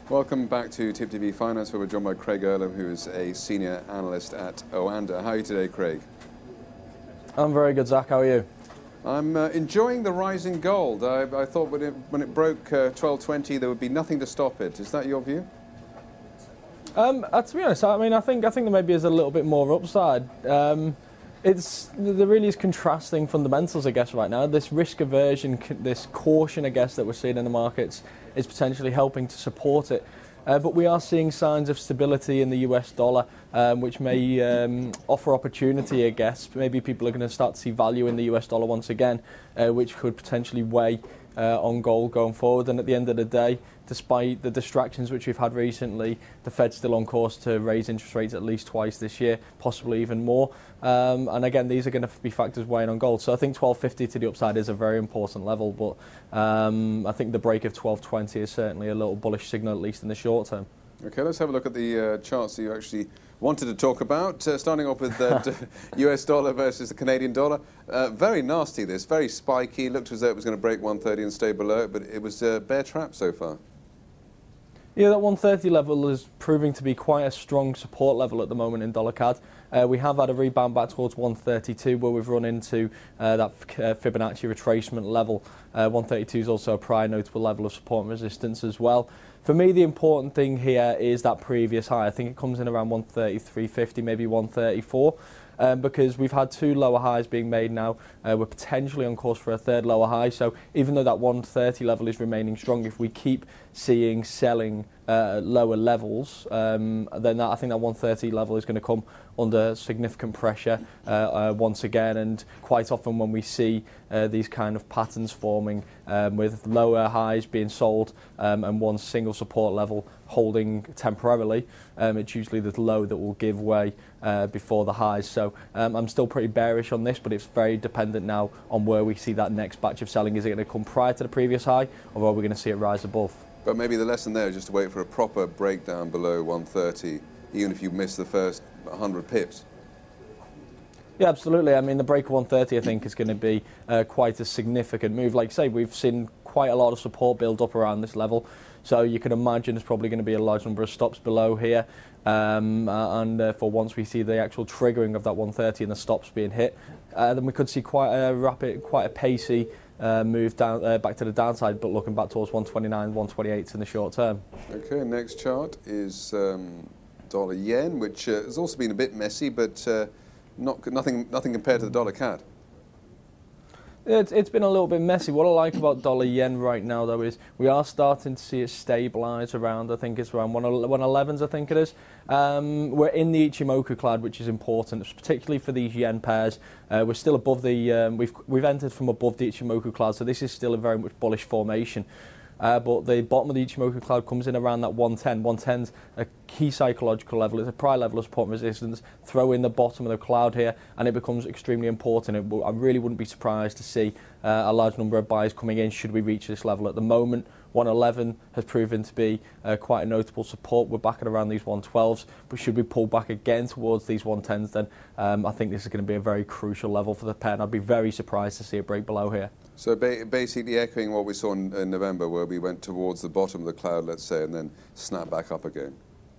Welcome back to Tip TV Finance, where we're joined by Craig Erlam, who is a senior analyst at Oanda. How are you today, Craig? I'm very good, Zach. How are you? I'm enjoying the rising gold. I thought when it broke 1220, there would be nothing to stop it. Is that your view? To be honest, I think there maybe is a little bit more upside. There really is contrasting fundamentals, I guess, right now. This risk aversion, this caution, I guess, that we're seeing in the markets is potentially helping to support it. But we are seeing signs of stability in the US dollar, which may offer opportunity, I guess. Maybe people are going to start to see value in the US dollar once again, which could potentially weigh on gold going forward. And at the end of the day, despite the distractions which we've had recently, the Fed's still on course to raise interest rates at least twice this year, possibly even more. And again, these are going to be factors weighing on gold. So I think 1250 to the upside is a very important level, but I think the break of 1220 is certainly a little bullish signal, at least in the short term. Okay, let's have a look at the charts that you actually wanted to talk about. Starting off with the US dollar versus the Canadian dollar. Very nasty, this, very spiky. Looked as though it was going to break 130 and stay below it, but it was a bear trap so far. Yeah, that 130 level is proving to be quite a strong support level at the moment in dollar CAD. We have had a rebound back towards 132 where we've run into that Fibonacci retracement level. 132 is also a prior notable level of support and resistance as well. For me, the important thing here is that previous high. I think it comes in around 133.50, maybe 134. Because we've had two lower highs being made now. We're potentially on course for a third lower high. So even though that 130 level is remaining strong, if we keep seeing selling lower levels, then I think that 130 level is going to come under significant pressure once again. And quite often when we see these kind of patterns forming with lower highs being sold and one single support level holding temporarily, it's usually the low that will give way before the highs. So I'm still pretty bearish on this, but it's very dependent now on where we see that next batch of selling. Is it going to come prior to the previous high, or are we going to see it rise above? But maybe the lesson there is just to wait for a proper breakdown below 130, even if you miss the first 100 pips. Yeah, absolutely. I mean, the break of 130, I think, is going to be quite a significant move. Like I say, we've seen quite a lot of support build up around this level. So you can imagine there's probably going to be a large number of stops below here. For once we see the actual triggering of that 130 and the stops being hit, then we could see quite a rapid, quite a pacey move down back to the downside, but looking back towards 129, 128 in the short term. Okay, next chart is dollar yen, which has also been a bit messy, but nothing compared to the dollar CAD. It's been a little bit messy. What I like about dollar yen right now, though, is we are starting to see it stabilise around, I think it's around 111s, I think it is. We're in the Ichimoku cloud, which is important, particularly for these yen pairs. We're still above the, we've entered from above the Ichimoku cloud, so this is still a very much bullish formation. But the bottom of the Ichimoku cloud comes in around that 110. 110's a key psychological level. It's a prior level of support and resistance. Throw in the bottom of the cloud here, and it becomes extremely important. I really wouldn't be surprised to see a large number of buyers coming in should we reach this level. At the moment, 111 has proven to be quite a notable support. We're back at around these 112s, but should we pull back again towards these 110s, then I think this is going to be a very crucial level for the pair, and I'd be very surprised to see it break below here. So basically echoing what we saw in November, where we went towards the bottom of the cloud, let's say, and then snap back up again.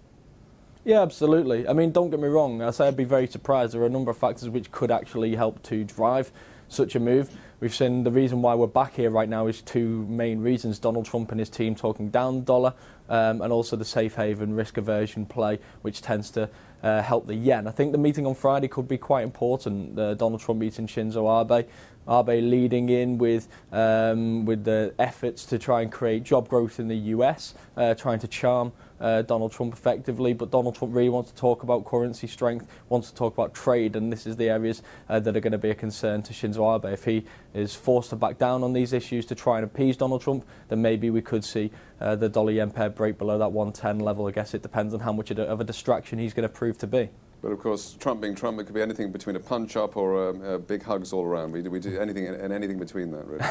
Yeah, absolutely. I mean, don't get me wrong. I say I'd be very surprised. There are a number of factors which could actually help to drive such a move. We've seen the reason why we're back here right now is two main reasons. Donald Trump and his team talking down the dollar, and also the safe haven risk aversion play, which tends to help the yen. I think the meeting on Friday could be quite important. Donald Trump meeting Shinzo Abe. Abe leading in with the efforts to try and create job growth in the US, trying to charm Donald Trump effectively, but Donald Trump really wants to talk about currency strength, wants to talk about trade, and this is the areas that are going to be a concern to Shinzo Abe. If he is forced to back down on these issues to try and appease Donald Trump, then maybe we could see the dollar-yen pair break below that 110 level. I guess it depends on how much of a distraction he's going to prove to be. But of course, Trump being Trump, it could be anything between a punch-up or big hugs all around. We do anything and anything between that, really.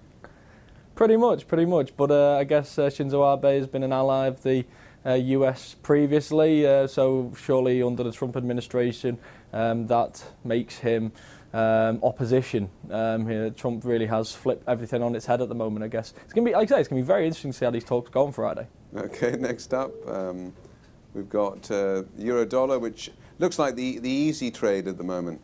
Pretty much. But I guess Shinzo Abe has been an ally of the US previously, so surely under the Trump administration that makes him opposition. Trump really has flipped everything on its head at the moment, I guess. It's going to be, like I say, it's going to be very interesting to see how these talks go on Friday. Okay, next up, we've got euro dollar, which looks like the easy trade at the moment.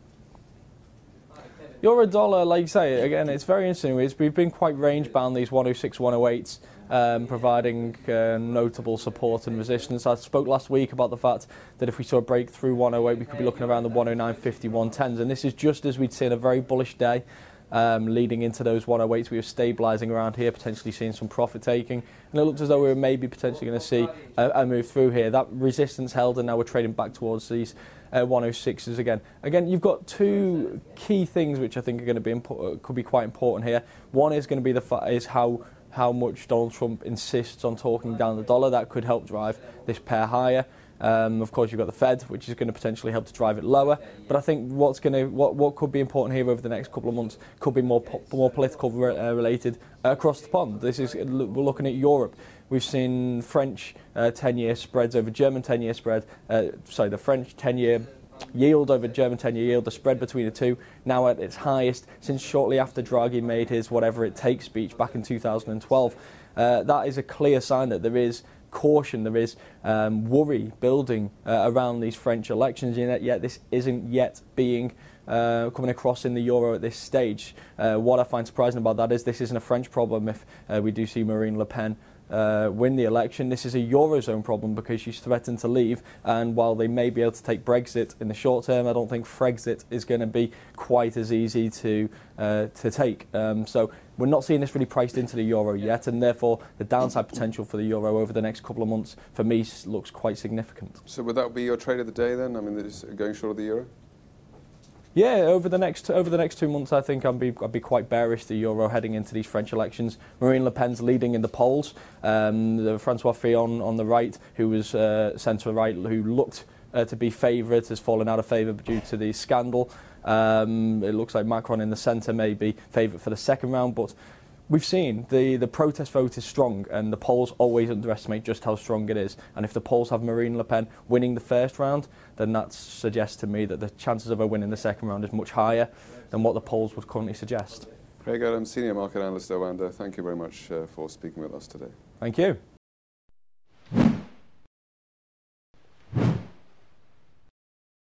Euro dollar, like you say, again, it's very interesting. We've been quite range bound, these 106, 108s, providing notable support and resistance. I spoke last week about the fact that if we saw a break through 108, we could be looking around the 109.50, 110s, and this is just as we'd seen a very bullish day. Leading into those 108s, we were stabilising around here, potentially seeing some profit taking, and it looked as though we were maybe potentially going to see a move through here. That resistance held, and now we're trading back towards these 106s again. Again, you've got two key things which I think are going to be could be quite important here. One is going to be how much Donald Trump insists on talking down the dollar. That could help drive this pair higher. Of course, you've got the Fed, which is going to potentially help to drive it lower. But I think what could be important here over the next couple of months could be more political related across the pond. We're looking at Europe. We've seen French 10-year spreads over German 10-year spread. The French 10-year yield over German 10-year yield, the spread between the two, now at its highest since shortly after Draghi made his whatever it takes speech back in 2012. That is a clear sign that there is caution, there is worry building around these French elections, yet this isn't yet being coming across in the euro at this stage. What I find surprising about that is this isn't a French problem if we do see Marine Le Pen win the election. This is a Eurozone problem because she's threatened to leave, and while they may be able to take Brexit in the short term, I don't think Frexit is going to be quite as easy to take. So we're not seeing this really priced into the euro yet, and therefore the downside potential for the euro over the next couple of months for me looks quite significant. So would that be your trade of the day then? I mean, is going short of the euro? Yeah, over the next 2 months, I think I'd be quite bearish the euro heading into these French elections. Marine Le Pen's leading in the polls. Francois Fillon on the right, who was centre right, who looked to be favourite, has fallen out of favour due to the scandal. It looks like Macron in the centre may be favourite for the second round, but we've seen the protest vote is strong, and the polls always underestimate just how strong it is. And if the polls have Marine Le Pen winning the first round, then that suggests to me that the chances of her winning the second round is much higher than what the polls would currently suggest. Craig Adams, Senior Market Analyst at Oanda, thank you very much for speaking with us today. Thank you.